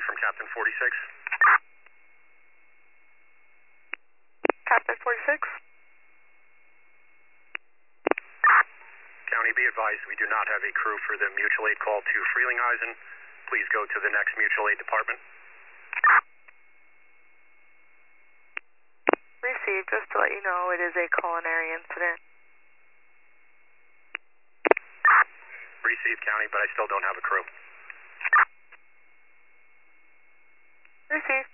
from Captain 46. Captain 46. County, be advised we do not have a crew for the mutual aid call to Frelinghuysen. Please go to the next mutual aid department. Received, just to let you know, it is a culinary incident. Received, County, but I still don't have a crew. Received.